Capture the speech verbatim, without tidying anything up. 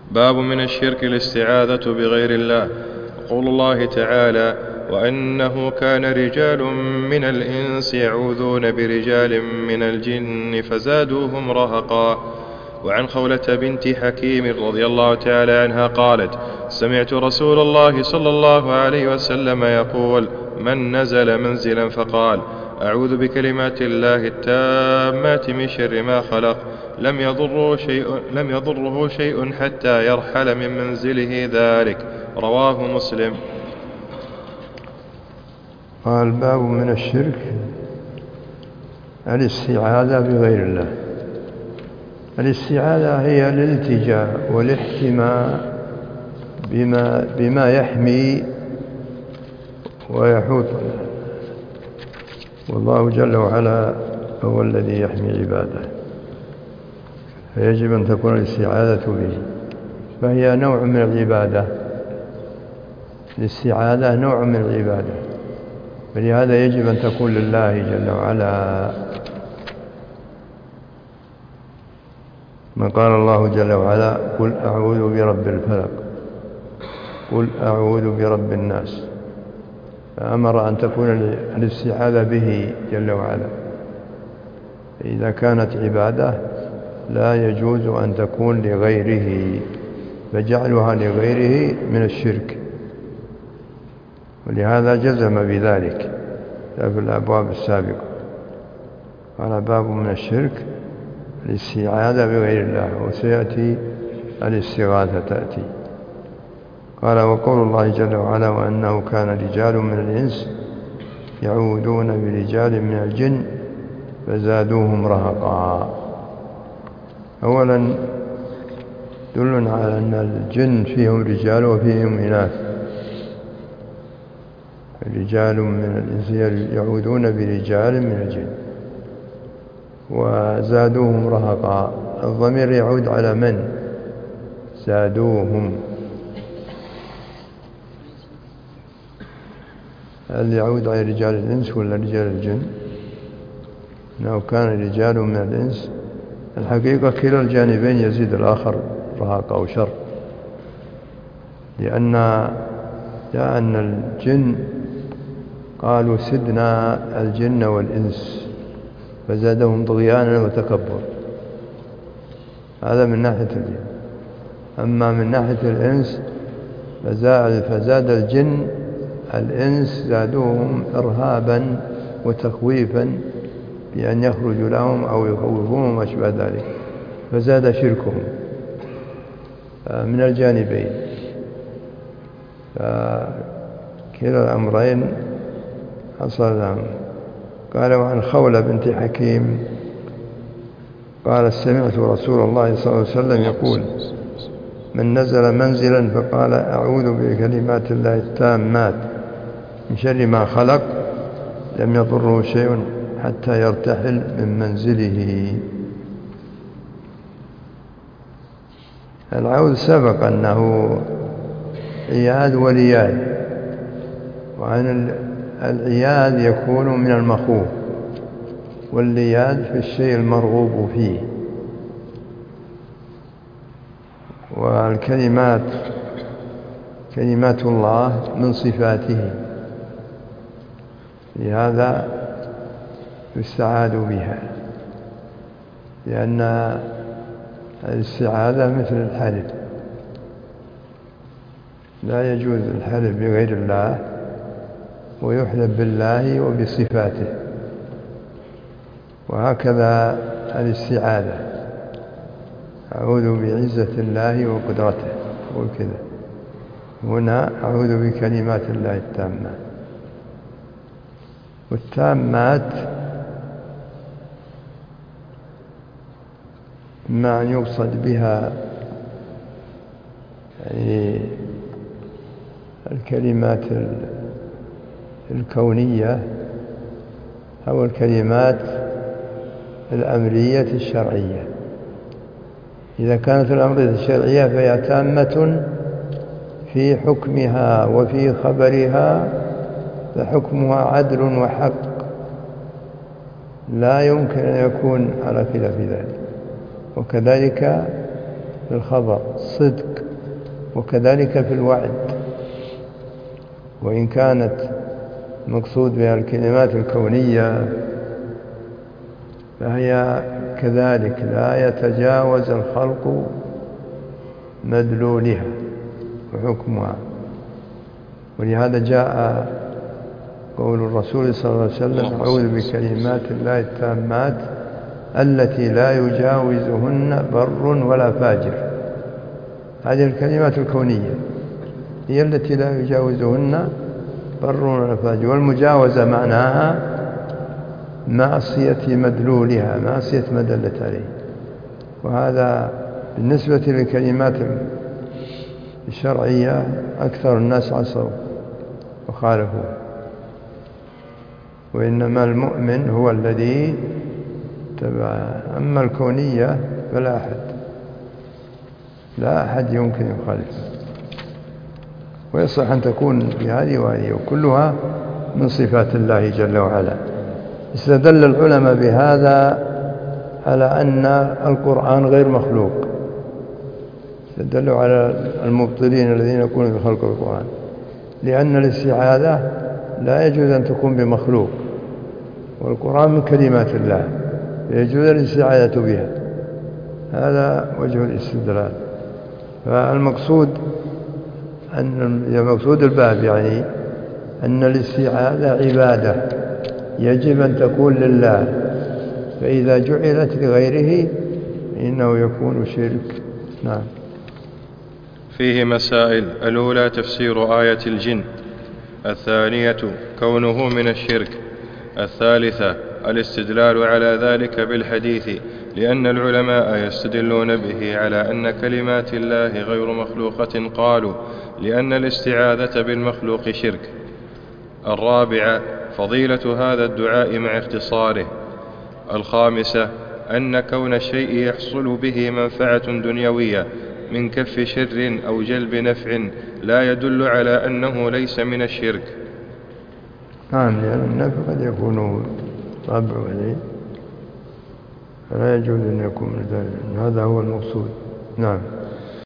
باب من الشرك الاستعاذة بغير الله. قول الله تعالى: وأنه كان رجال من الإنس يعوذون برجال من الجن فزادوهم رهقا. وعن خولة بنت حكيم رضي الله تعالى عنها قالت: سمعت رسول الله صلى الله عليه وسلم يقول: من نزل منزلا فقال: أعوذ بكلمات الله التامات من شر ما خلق، لم يضره شيء, لم يضره شيء حتى يرحل من منزله ذلك. رواه مسلم. قال: باب من الشرك الاستعاذة بغير الله. الاستعاذة هي الالتجاء والاحتماء بما, بما يحمي ويحوط، والله جل وعلا هو الذي يحمي عباده، فيجب أن تكون الاستعاذة به، فهي نوع من العبادة. الاستعاذة نوع من العبادة، فلهذا يجب أن تكون لله جل وعلا. ما قال الله جل وعلا: قل أعوذ برب الفلق، قل أعوذ برب الناس، فأمر أن تكون الاستعاذة به جل وعلا. إذا كانت عبادة لا يجوز أن تكون لغيره، فجعلها لغيره من الشرك، ولهذا جزم بذلك في الأبواب السابقة. قال: باب من الشرك الاستعاذة بغير الله، وسيأتي الاستغاثة تأتي. قال: وقول الله جل وعلا: وأنه كان رجال من الإنس يعوذون برجال من الجن فزادوهم رهقا. أولا دل على أن الجن فيهم رجال وفيهم إناث. رجال من الإنس يعوذون برجال من الجن وزادوهم رهقا. الضمير يعود على من؟ زادوهم. هل يعود على رجال الإنس ولا رجال الجن؟ إنه كان رجال من الإنس. الحقيقة كلا الجانبين يزيد الآخر رهقا أو شر، لأن لأن الجن قالوا: سدنا الجن والإنس فزادهم طغيانا وتكبر. هذا من ناحية الجن. أما من ناحية الإنس فزاد الجن الإنس زادوهم إرهابا وتخويفا بأن يخرجوا لهم أو يخوفوهم وأشبه ذلك، فزاد شركهم من الجانبين. فكلا الأمرين حصل لهم. قال: وعن خولة بنت حكيم قال: سمعت رسول الله صلى الله عليه وسلم يقول: من نزل منزلا فقال: أعوذ بكلمات الله التامات من شر ما خلق، لم يضره شيء حتى يرتحل من منزله. العوذ سبق أنه عياذ ولياذ، وعن العياذ يكون من المخوف، واللياذ في الشيء المرغوب فيه. والكلمات كلمات الله من صفاته، لهذا يستعاذ بها، لأن الاستعاذة مثل الحلف، لا يجوز الحلف بغير الله، ويحلف بالله وبصفاته. وهكذا الاستعاذة: أعوذ بعزة الله وقدرته، وكذا. هنا أعوذ بكلمات الله التامات. والتامات ما أن يقصد بها يعني الكلمات الكونية أو الكلمات الأمرية الشرعية. إذا كانت الأمرية الشرعية فهي تامة في حكمها وفي خبرها، فحكمها عدل وحق، لا يمكن أن يكون على خلاف ذلك. وكذلك في الخبر صدق، وكذلك في الوعد. وإن كانت مقصود بها الكلمات الكونية فهي كذلك لا يتجاوز الخلق مدلولها وحكمها. ولهذا جاء قول الرسول صلى الله عليه وسلم: أعوذ بكلمات الله التامات التي لا يجاوزهن بر ولا فاجر. هذه الكلمات الكونية هي التي لا يجاوزهن بر ولا فاجر، والمجاوزة معناها معصية مدلولها، معصية ما دلت عليه. وهذا بالنسبة للكلمات الشرعية أكثر الناس عصوا وخالفوا، وإنما المؤمن هو الذي تبع. أما الكونية فلا أحد لا أحد يمكن يخالف، ويصح أن تكون في هذه وهذه، وكلها من صفات الله جل وعلا. استدل العلماء بهذا على أن القرآن غير مخلوق، استدلوا على المبطلين الذين يقولون بخلق القرآن، لأن الاستعاذة لا يجوز أن تكون بمخلوق، والقرآن من كلمات الله فيجوز الاستعاذة بها. هذا وجه الاستدلال. فالمقصود أن مقصود الباب يعني أن الاستعاذة عبادة يجب أن تكون لله، فإذا جعلت لغيره إنه يكون شرك. نعم. فيه مسائل: الأولى تفسير آية الجن، الثانية كونه من الشرك، الثالثة الاستدلال على ذلك بالحديث، لأن العلماء يستدلون به على أن كلمات الله غير مخلوقة، قالوا لأن الاستعاذة بالمخلوق شرك. الرابعة فضيلة هذا الدعاء مع اختصاره. الخامسة أن كون الشيء يحصل به منفعة دنيوية من كف شر أو جلب نفع لا يدل على أنه ليس من الشرك. نعم، لأن النفع قد يكون طبع عليه، فلا يجوز أن يكون من ذلك. هذا هو المقصود. نعم.